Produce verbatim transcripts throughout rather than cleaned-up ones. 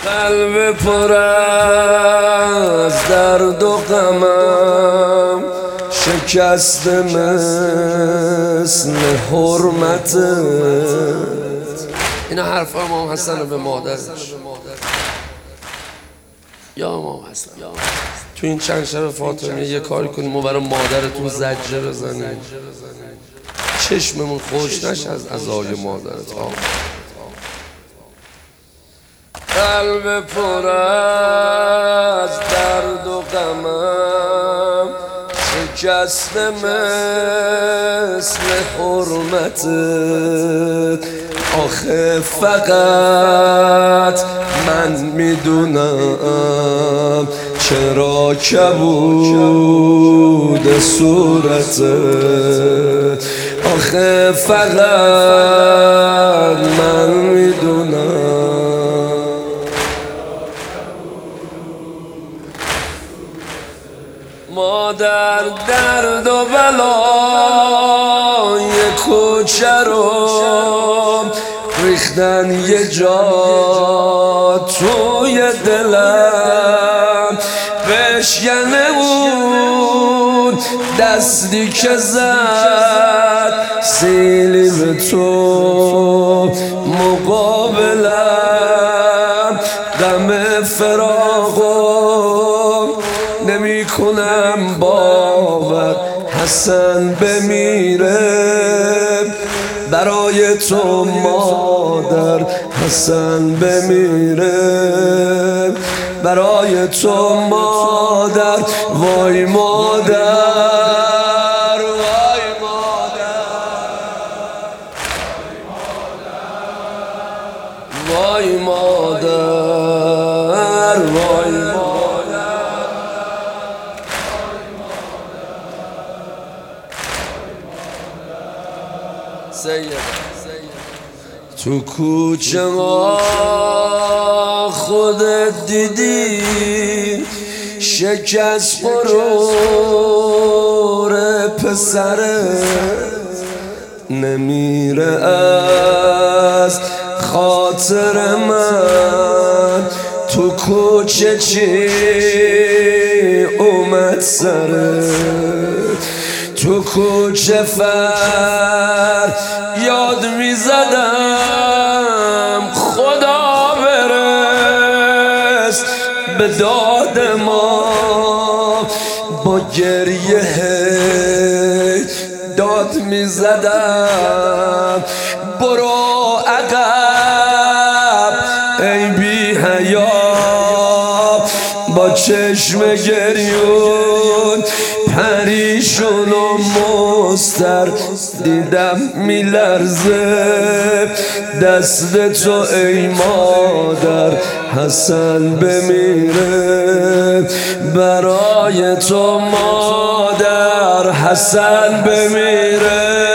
قلب پر از درد و غمم شکسته مثل حرمتت. اینا حرف امام حسن رو به مادرش. یا امام حسن تو این چند شب فاطمه یه کاری کنیم و برای مادرتون زجر بزنیم، چشممون خوش نشه از عزای مادرت. قلب پر از درد و غمم شکسته مثل حرمتت. آخه فقط من میدونم چرا کبود صورتت. آخه فقط من میدونم مادر درد و بلای کوچه رو ریختن یه جا توی دلم. بشکنه بود دستی که زد سیلی به تو مقابلم. غم فراقم نمی کنم باور حسن بمیره برای تو مادر. حسن بمیره برای تو مادر. وای مادر وای مادر وای مادر وای مادر. سید تو کوچه ما خودت دیدی شکست غرور پسرت نمیره از خاطر من. تو کوچه چی اومد سرت؟ تو کوچه فر یاد میزدم خدا برس به داد ما. با گریه داد میزدم برو عقب ای بی حیا. با چشم گریون پریشون و مستر دیدم میلرزه دست تو ای مادر. حسن بمیره برای تو مادر. حسن بمیره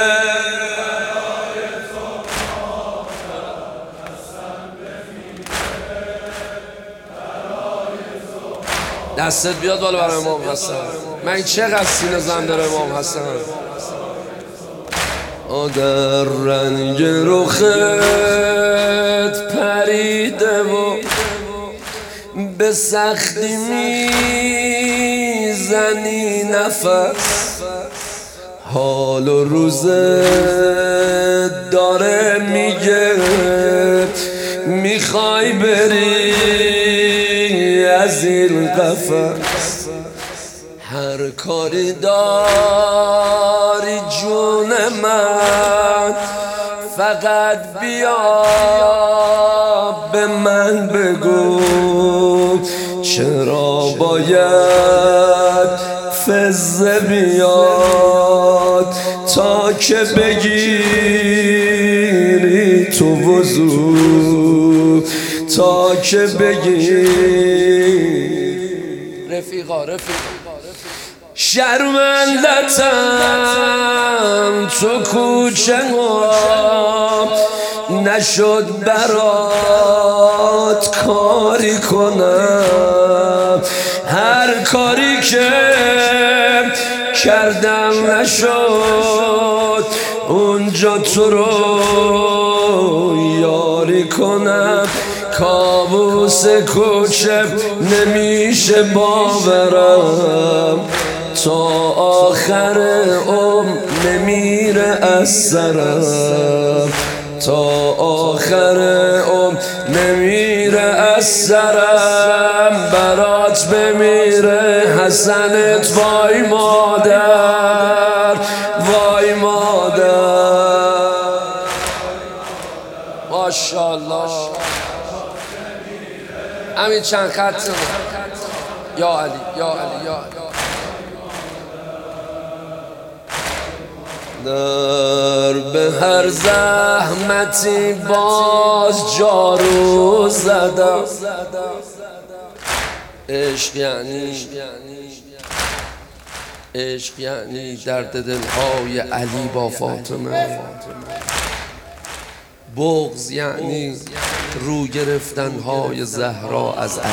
دستت بیاد بالا برای امام حسن. من چقدر سینه زن داره امام حسن. در رنگ رخت پریده و به سختی میزنی نفس. حال و روزت داره میگه میخوای بری از این قفس. هر کاری داری جون من فقط بیا به من بگو چرا باید فزه بیاد تا که بگیری تو وضو. تا که بگیری رفیقا رفیقا شرمندتم تو کوچه ما نشد برات کاری کنم. هر کاری که کردم نشد اونجا تو رو یاری کنم. کابوس کوچه نمیشه باورم، تا آخر عمر نمیره از سرم، تا آخر عمر نمیره از سرم. برات بمیره حسنت وای مادر، وای مادر. ماشاءالله. همین چند خط یا علی یا علی یا علی. در به هر زحمتی باز جارو زدم. عشق یعنی عشق یعنی درد دلهای علی با فاطمه. بغض یعنی رو گرفتنهای زهرا از علی.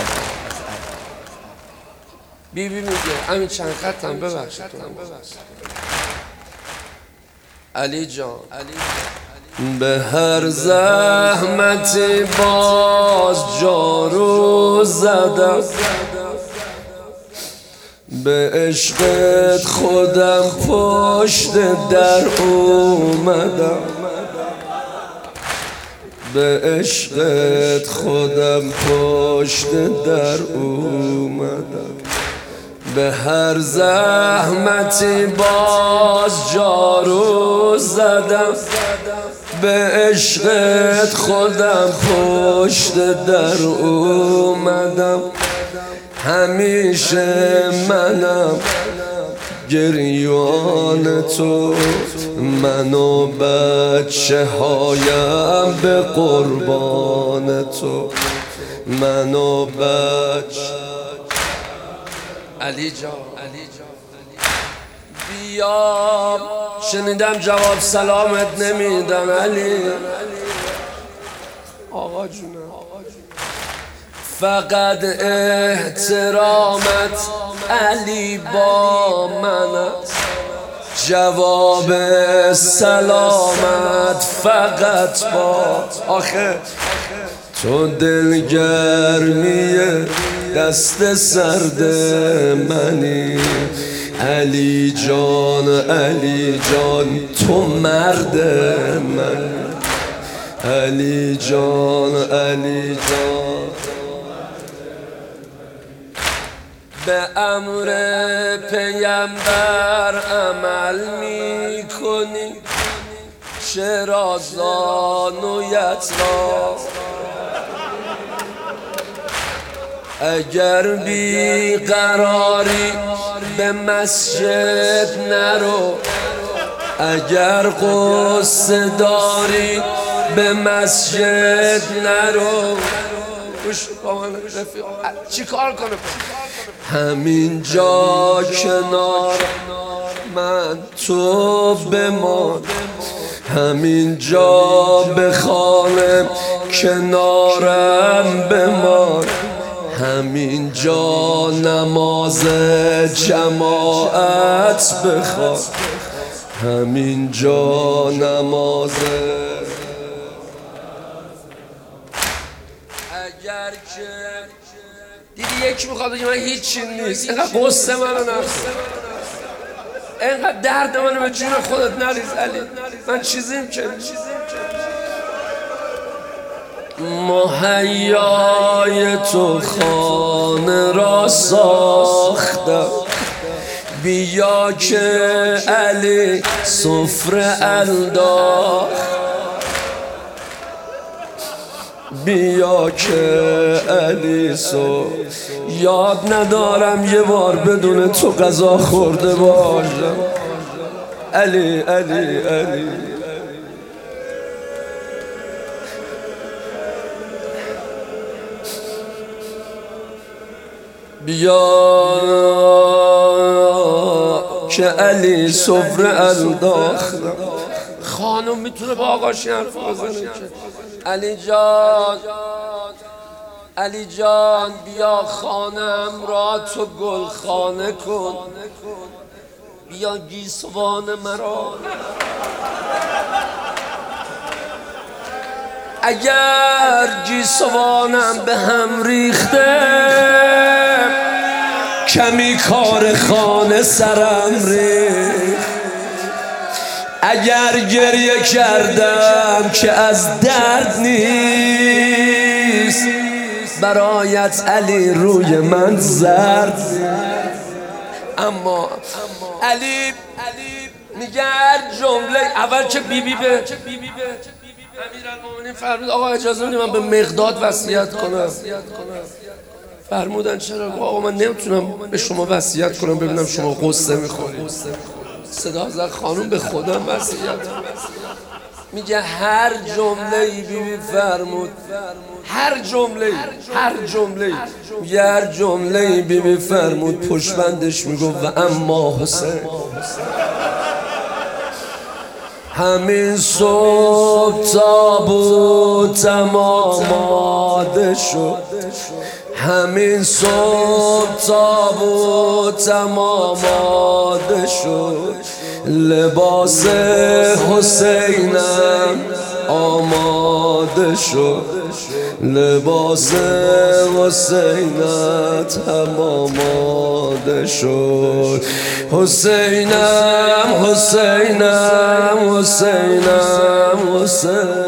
بی بی میگه همین چند خطم ببخشید علی جان. به هر زحمتی باز جارو زدم، به عشقت خودم پشت در اومدم، به عشقت خودم پشت در اومدم. به هر زحمتی باز جارو زدم، به عشقت خودم پشت در اومدم. همیشه منم گریان تو، من و بچه هایم به قربان تو، من و بچه. علی جان بیا، شنیدم جواب سلامت نمیدن علی. آقا جونم فقط احترامت علی با منت، جواب سلامت فقط با. آخه تو دلگرمی دست سرد منی علی جان، علی جان تو مرد من، علی جان، علی جان. به امر پیامبر عمل می کنی، چرا زانویت را اگر بی قراری به مسجد نرو، اگر قصه داری به مسجد نرو. چی کار کنه؟ همین جا کنار من تو بمان، همین جا به خانه کنارم بمان، همین جا نماز جماعت بخوان، همین جا نماز. اگر که دیدی یکی میخواد بگه من هیچی نیست، اینقدر قصه منو نفس، اینقدر درد منو به جون خودت نریز علی، من چیزیم که مهیای تو خانه را ساختم، بیا که علی سفره انداخت، بیا که علی سو. یاد ندارم یه بار بدون تو غذا خورده باشم علی، علی، علی. بیا که علی سفره انداختم. خانم میتونه با آقاش حرف بزنه که علی جان، علی جان بیا خانم را تو گل خانه کن، بیا گیسوان مرا. اگر گیسوانم به هم ریخته کمی کار خانه سرم ریخت، اگر گریه کردم که از درد نیست برایت علی روی من زرد. اما علی میگه هر جمله اول که بی بی به امیرالمومنین فرمود آقا اجازه بدید من به مقداد وصیت کنم. فرمودن چرا؟ آقا من نمیتونم به شما وصیت کنم ببینم شما قصه میخورید. صدا زد خانوم به خودم وصیت. میگه هر جمله ای بی بی فرمود، هر جمله هر جمله میگه هر جمله ای بی بی فرمود پشتبندش میگو و اما حسین همین صبح تابوتم آماده شد، همین صبح تابوتم آماده شد، لباس حسینم آماده شد، لباس حسینت هم آماده شد. حسینم حسینم حسینم حسین